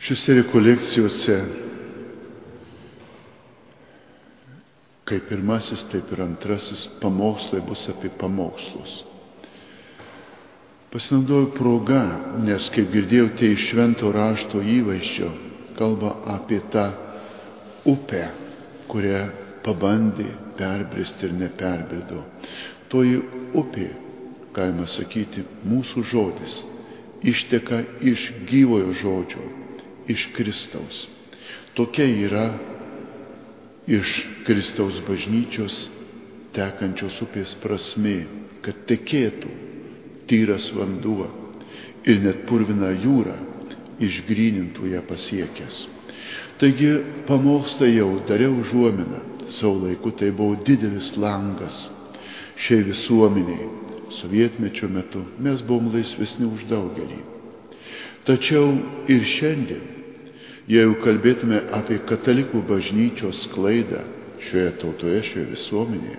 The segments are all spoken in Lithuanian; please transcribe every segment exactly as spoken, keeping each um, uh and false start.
Šiuose rekolekcijose, kaip pirmasis, taip ir antrasis pamokslai bus apie pamokslus. Pasinaudoju progą, nes, kaip girdėjote iš švento rašto įvaizdžio, kalba apie tą upę, kurią pabandė perbristi ir neperbrido. Toji upė, galima sakyti, mūsų žodis, išteka iš gyvojo žodžio, iš Kristaus. Tokia yra iš Kristaus bažnyčios tekančios upės prasmė, kad tekėtų tyras vanduo ir net purvina jūra išgrynintų ją pasiekęs. Taigi pamokslai jau dariau užuominą, savo laiku tai buvo didelis langas šiai visuomeniai. Sovietmečio metu mes buvom laisvesni už daugelį. Tačiau ir šiandien, jeigu kalbėtume apie katalikų bažnyčios sklaidą šioje tautoje, šioje visuomenėje,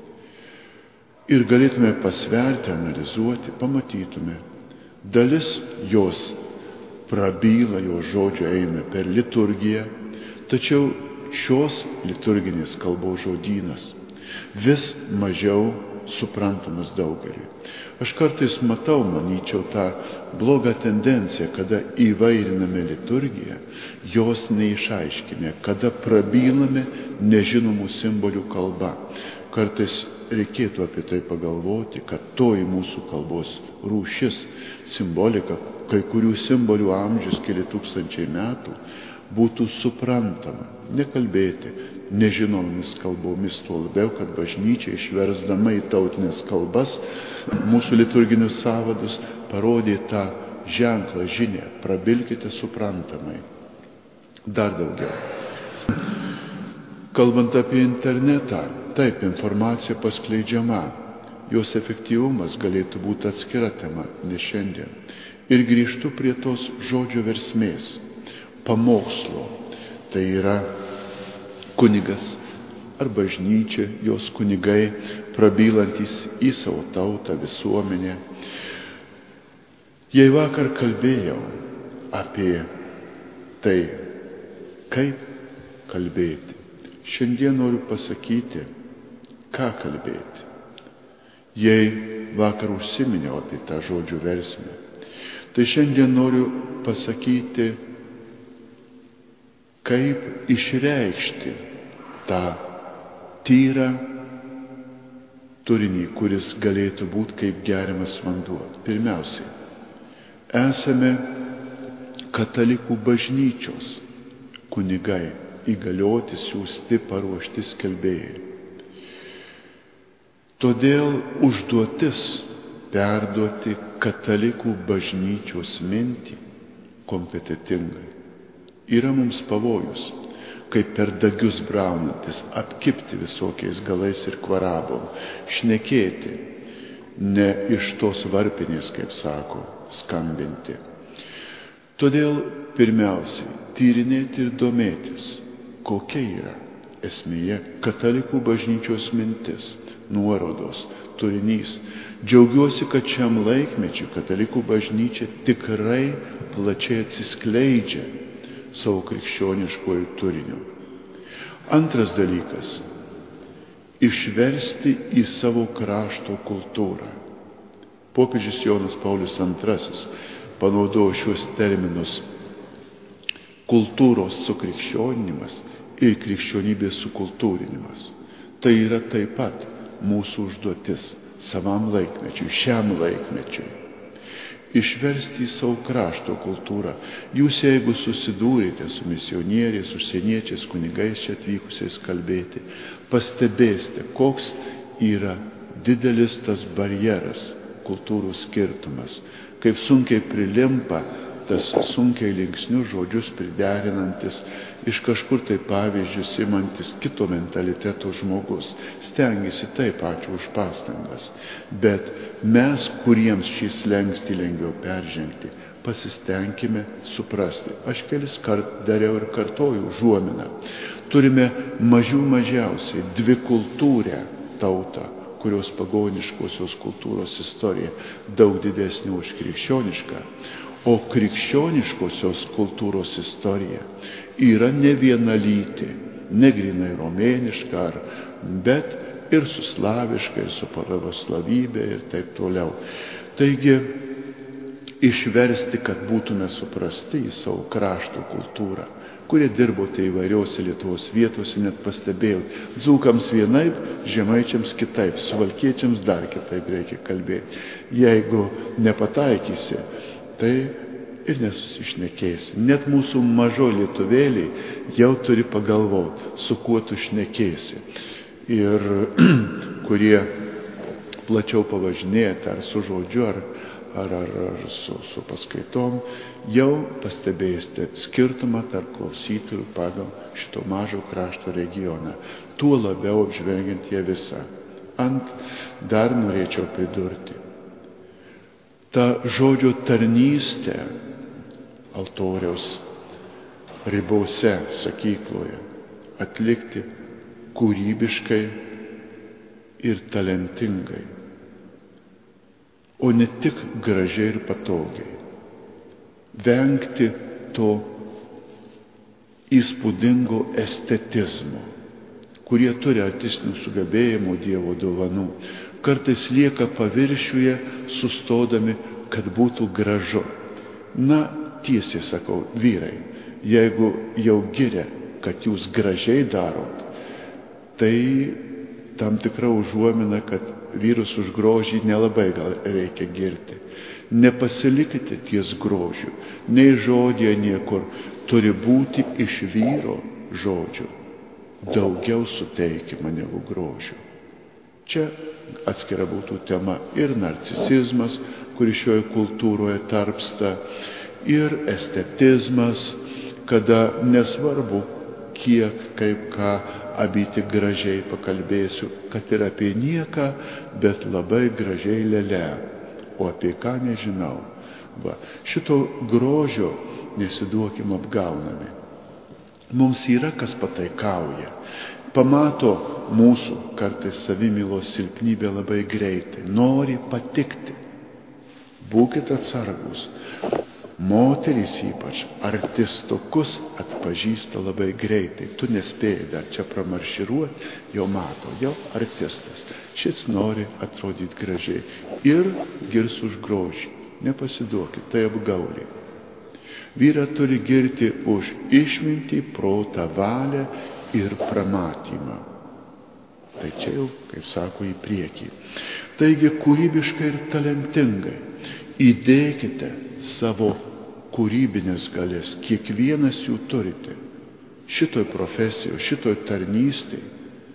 ir galėtume pasverti, analizuoti, pamatytume, dalis jos prabyla, jos žodžio eina per liturgiją, tačiau šios liturginės kalbos žodynas vis mažiau suprantamas daugeliui. Aš kartais matau, manyčiau, tą blogą tendenciją, kada įvairiname liturgiją, jos neišaiškinę, kada prabylame nežinomų simbolių kalba. Kartais reikėtų apie tai pagalvoti, kad toji mūsų kalbos rūšis, simbolika, kai kurių simbolių amžius keli tūkstančiai metų, būtų suprantama, nekalbėti nežinomomis kalbomis, tuo labiau, kad bažnyčia išversdama į tautinės kalbas mūsų liturginius sąvadus parodė tą ženklą, žinią, prabilkite suprantamai. Dar daugiau. Kalbant apie internetą, taip, informacija paskleidžiama, jos efektyvumas galėtų būti atskira tema, ne šiandien. Ir grįžtu prie tos žodžio versmės, pamokslo. Tai yra kunigas ar bažnyčia, jos kunigai, prabylantis į savo tautą, visuomenę. Jei vakar kalbėjau apie tai, kaip kalbėti, šiandien noriu pasakyti, ką kalbėti. Jei vakar užsiminiau apie tą žodžių versmę, tai šiandien noriu pasakyti, kaip išreikšti tą tyrą turinį, kuris galėtų būti kaip geriamas vanduo. Pirmiausiai, esame katalikų bažnyčios kunigai, įgalioti, siųsti, paruošti skelbėjai. Todėl užduotis perduoti katalikų bažnyčios mintį kompetentingai yra mums pavojus, kaip per dagius braunantis, apkipti visokiais galais ir kvarabom, šnekėti, ne iš tos varpinės, kaip sako, skambinti. Todėl pirmiausiai tyrinėti ir domėtis, kokia yra esmėje katalikų bažnyčios mintis, nuorodos, turinys. Džiaugiuosi, kad šiam laikmečiui katalikų bažnyčia tikrai plačiai atsiskleidžia savo krikščioniškojų turiniu. Antras dalykas – išversti į savo krašto kultūrą. Popiežius Jonas Paulius antrasis panaudojo šios terminus kultūros sukrikščionimas ir krikščionybės sukultūrinimas. Tai yra taip pat mūsų užduotis savam laikmečiui, šiam laikmečiui. Išversti į savo krašto kultūrą. Jūs, jeigu susidūrėte su misionieriais, užsieniečiais, kunigais čia atvykusiais kalbėti, pastebėsite, koks yra didelis tas barjeras, kultūrų skirtumas, kaip sunkiai prilimpa tas sunkiai linksnius žodžius priderinantis, iš kažkur tai pavyzdžius imantis kito mentaliteto žmogus. Stengiasi taip, ačiū už pastangas. Bet mes, kuriems šį slenkstį lengviau peržengti, pasistengime suprasti. Aš kelis kart dariau ir kartoju užuominą. Turime mažiau mažiausiai dvi kultūrę tautą, kurios pagoniškosios kultūros istorija daug didesnė už krikščionišką. O krikščioniškosios kultūros istorija yra ne vienalytė, ne grinai romėniška, ar, bet ir su slaviška, ir su pravoslavybė ir taip toliau. Taigi, išversti, kad būtume suprasti į savo krašto kultūrą, kurie dirbote įvairiose Lietuvos vietose, net pastebėjau, dzūkams vienaip, žemaičiams kitaip, suvalkiečiams dar kitaip reikia kalbėti. Jeigu nepataikysi, tai ir nesusišnekėsi. Net mūsų mažo lietuvėliai jau turi pagalvoti, su kuo tu šnekėsi. Ir kurie plačiau pavažinėti, ar su žodžiu, ar, ar, ar, ar su, su paskaitom, jau pastebėsite skirtumą tarp klausytojų pagal šito mažo krašto regioną. Tuo labiau apžvelgiant ją visą. Ant dar norėčiau pridurti. Ta žodžio tarnystė altoriaus ribose, sakykloje, atlikti kūrybiškai ir talentingai, o ne tik gražiai ir patogiai. Vengti to įspūdingo estetizmo, kurie turi artistinių sugebėjimų, Dievo dovanų. Kartais lieka paviršiuje, sustodami, kad būtų gražu. Na, tiesiai sakau, vyrai, jeigu jau giria, kad jūs gražiai darot, tai tam tikra užuomina, kad vyrus už grožį nelabai gal reikia girti. Nepasilikite ties grožiu, nei žodėje niekur, turi būti iš vyro žodžio daugiau suteikima negu grožių. Čia atskira būtų tema ir narcisizmas, kuris šioje kultūroje tarpsta, ir estetizmas, kada nesvarbu, kiek, kaip ką, abyti gražiai pakalbėsiu, kad ir apie nieką, bet labai gražiai lele, o apie ką nežinau. Va, šito grožio nesiduokim apgaunami. Mums yra kas pataikauja. Pamato mūsų kartais savimylos silpnybę labai greitai. Nori patikti. Būkite atsargus. Moterys ypač artistokus atpažįsta labai greitai. Tu nespėjai dar čia pramarširuoti, jau mato, jau artistas. Šis nori atrodyti gražiai. Ir girs už grožį. Nepasiduokit, tai apgaulė. Vyra turi girti už išmintį, protą, valią ir pramatymą. Tai čia jau, kaip sako, į priekį. Taigi, kūrybiškai ir talentingai įdėkite savo kūrybinės galės, kiekvienas jų turite. Šitoj profesijoje, šitoj tarnystėje,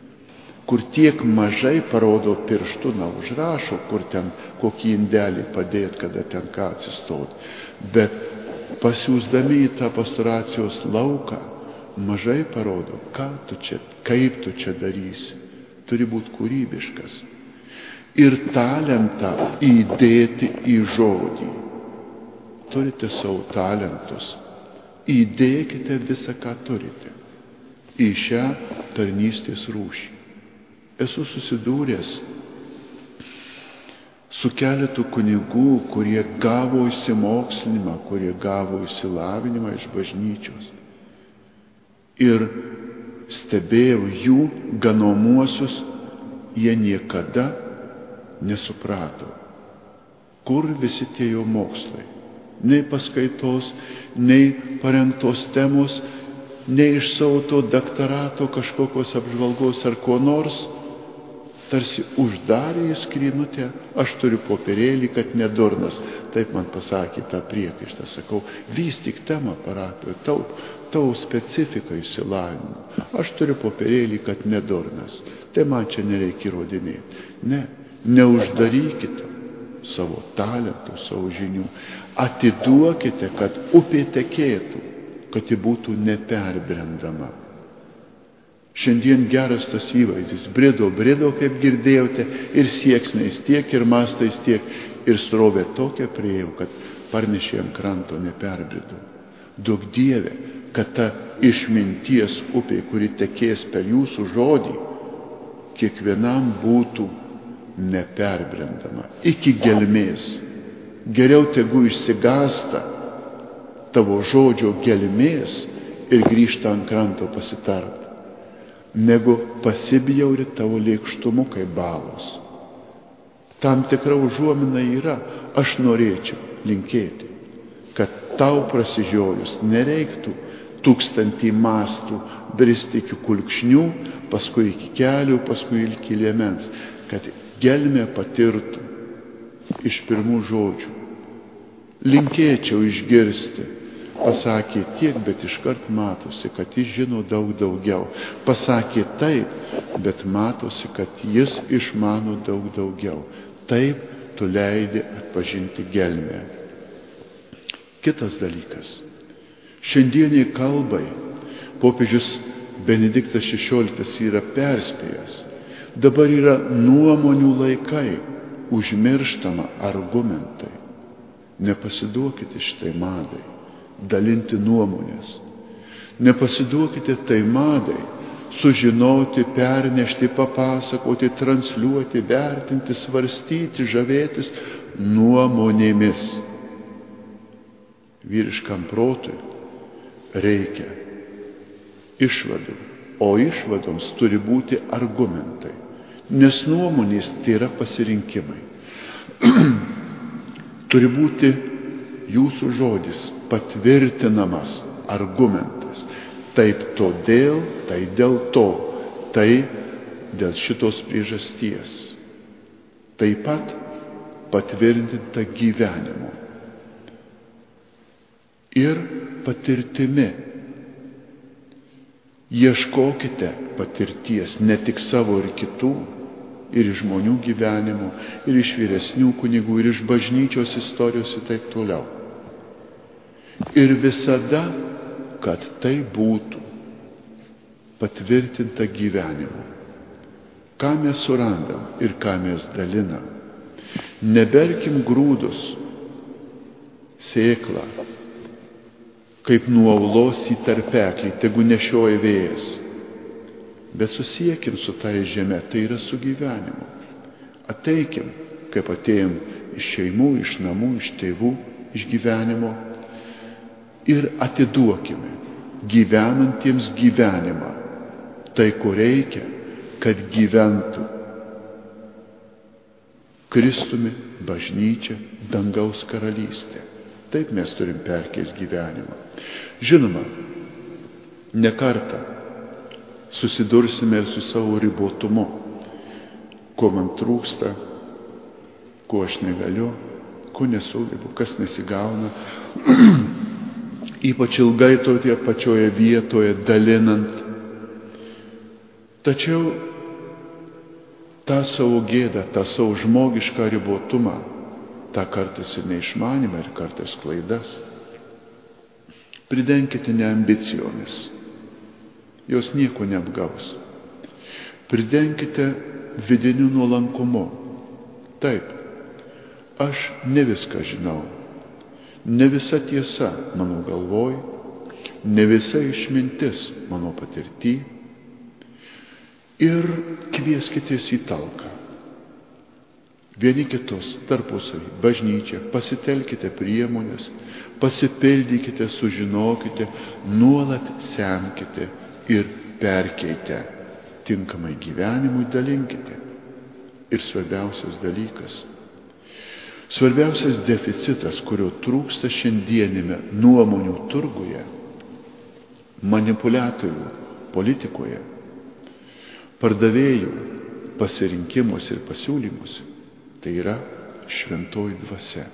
kur tiek mažai parodo pirštu, na, užrašo, kur ten kokį indelį padėti, kada ten ką atsistoti. Bet pasiūsdami į tą pastoracijos lauką, mažai parodo, ką tu čia, kaip tu čia darysi. Turi būti kūrybiškas. Ir talentą įdėti į žodį. Turite savo talentus. Įdėkite visą, ką turite, į šią tarnystės rūšį. Esu susidūręs su keletu kunigų, kurie gavo išsimokslinimą, kurie gavo išsilavinimą iš bažnyčios. Ir stebėjau jų ganomuosius, jie niekada nesuprato, kur visi tie jo mokslai. Nei paskaitos, nei parengtos temos, nei iš savo to daktarato kažkokios apžvalgos ar ko nors, tarsi uždarė į skrynutę, aš turiu popierėlį, kad nedurnas. Taip man pasakė tą priekaištą, sakau, vystyk temą parapijoje, tau, tau specifika išsilavinimo. Aš turiu popierėlį, kad nedurnas. Tai man čia nereikia įrodinėti. Ne, neuždarykite savo talentų, savo žinių. Atiduokite, kad upė tekėtų, kad ji būtų neperbrendama. Šiandien geras tas įvaizdis. Brido, brido, kaip girdėjote, ir sieksniais tiek, ir mastais tiek, ir srovė tokia priejau, kad parnešė ant kranto neperbrido. Duok Dieve, kad ta išminties upė, kuri tekės per jūsų žodį, kiekvienam būtų neperbrendama. Iki gelmės. Geriau tegu išsigąsta tavo žodžio gelmės ir grįžta ant kranto pasitart, negu pasibjauri tavo lėkštumu kaip balos. Tam tikra užuomina yra, aš norėčiau linkėti, kad tau prasižiojus nereiktų tūkstantį mastų bristi iki kulkšnių, paskui iki kelių, paskui iki liemens, kad gelmė patirtų iš pirmų žodžių. Linkėčiau išgirsti, pasakė tiek, bet iškart matosi, kad jis žino daug daugiau. Pasakė taip, bet matosi, kad jis išmano daug daugiau. Taip tu leidi atpažinti gelmę. Kitas dalykas. Šiandieniai kalbai popiežius Benediktas šešioliktas yra perspėjęs. Dabar yra nuomonių laikai, užmirštama argumentai. Nepasiduokite šitai madai, dalinti nuomonės. Nepasiduokite tai madai, sužinoti, pernešti, papasakoti, transliuoti, vertinti, svarstyti, žavėtis nuomonėmis. Vyriškam protui reikia išvadų, o išvadoms turi būti argumentai, nes nuomonės tai yra pasirinkimai. Turi būti jūsų žodis patvirtinamas argumentas. Taip todėl, tai dėl to, tai dėl šitos priežasties. Taip pat patvirtinta gyvenimu ir patirtimi. Ieškokite patirties ne tik savo ir kitų, ir iš žmonių gyvenimų, ir iš vyresnių kunigų, ir iš bažnyčios istorijos ir taip toliau. Ir visada, kad tai būtų patvirtinta gyvenimu. Ką mes surandam ir ką mes dalinam. Neberkim grūdus, sėklą, kaip nuo aulos į tarpeklį, tegu nešioja vėjas. Bet susiekim su tai žeme, tai yra su gyvenimu. Ateikim, kaip atėjom iš šeimų, iš namų, iš tėvų, iš gyvenimo. Ir atiduokime gyvenantiems gyvenimą. Tai, ko reikia, kad gyventų Kristumi bažnyčia, dangaus karalystė. Taip mes turim perkeist gyvenimą. Žinoma, ne kartą susidursime ir su savo ribotumu, ko man trūksta, ko aš negaliu, ko nesugebu, kas nesigauna. Ypač ilgai toje pačioje vietoje dalinant. Tačiau tą savo gėdą, tą savo žmogišką ribotumą, tą kartais ir neišmanimą, ir kartais klaidas, pridenkite ne ambicijomis, jos nieko neapgaus. Pridenkite vidiniu nuolankumu. Taip, aš ne viską žinau, ne visa tiesa mano galvoj, ne visa išmintis mano patirty. Ir kvieskitės į talką. Vieni kitus tarpusavį, bažnyčią, pasitelkite priemonės, pasipildykite, sužinokite, nuolat semkite ir perkeitę tinkamai gyvenimui dalinkite. Ir svarbiausias dalykas, svarbiausias deficitas, kurio trūksta šiandienime nuomonių turguje, manipuliatorių politikoje, pardavėjų pasirinkimus ir pasiūlymus, tai yra šventoji dvasia.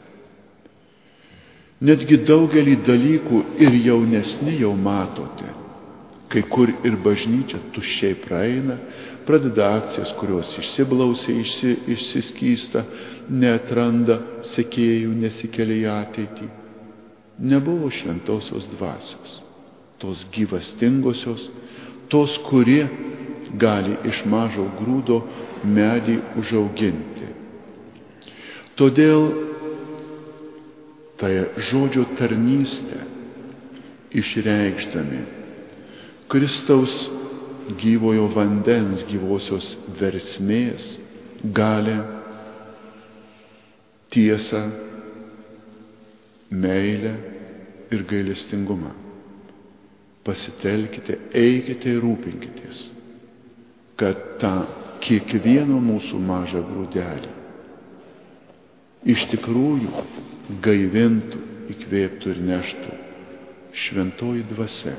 Netgi daugelį dalykų ir jaunesni jau matote, kai kur ir bažnyčia tuščiai praeina, pradeda akcijas, kurios išsiblausia, išsi, išsiskysta, neatranda sekėjų, nesikelia į ateitį. Nebuvo šventosios dvasios, tos gyvastingosios, tos, kurie gali iš mažo grūdo medį užauginti. Todėl tai žodžio tarnystę išreikšdami Kristaus gyvojo vandens, gyvosios versmės, galę, tiesą, meilę ir gailestingumą. Pasitelkite, eikite ir rūpinkitės, kad tą kiekvieno mūsų mažą grūdelį iš tikrųjų gaivintų, įkvėptų ir neštų šventoji dvasia.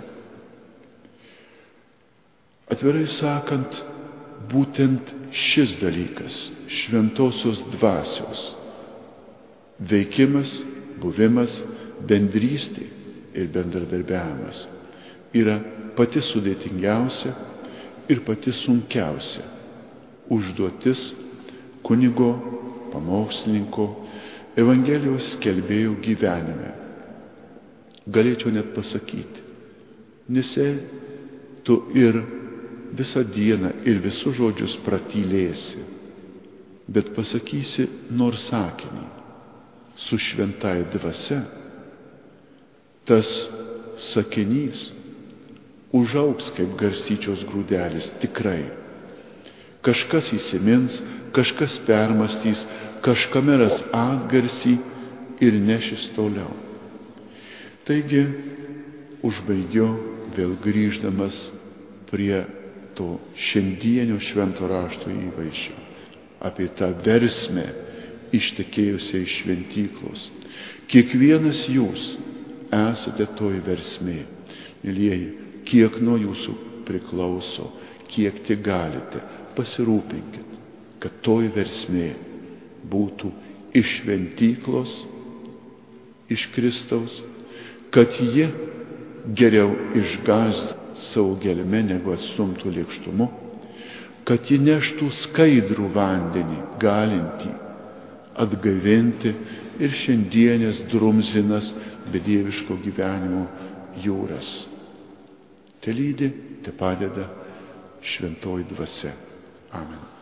Atvirai sakant, būtent šis dalykas, šventosios dvasios veikimas, buvimas, bendrystė ir bendradarbiavimas yra pati sudėtingiausia ir pati sunkiausia užduotis kunigo, pamokslininko, Evangelijos skelbėjo gyvenime. Galėčiau net pasakyti, nesė tu ir visą dieną ir visus žodžius pratylėsi, bet pasakysi nors sakinį su šventąja dvasia, tas sakinys užaugs kaip garstyčios grūdelis tikrai. Kažkas įsimins, kažkas permastys, kažkame ras atgarsį ir nešis toliau. Taigi, užbaigiu vėl grįždamas prie to šiandienio švento rašto įvaizdžio, apie tą versmę ištekėjusią iš šventyklos. Kiekvienas jūs esate toj versmė. Mielieji, kiek nuo jūsų priklauso, kiek tik galite, pasirūpinkit, kad toj versmė būtų iš šventyklos, iš Kristaus, kad ji geriau išgąsdintų savo gelme negu atstumtų lėkštumu, kad ji neštų skaidrų vandenį, galintį atgaivinti ir šiandienės drumzinas bedieviško gyvenimo jūras. Te lydi, te padeda šventoji dvasia. Amen.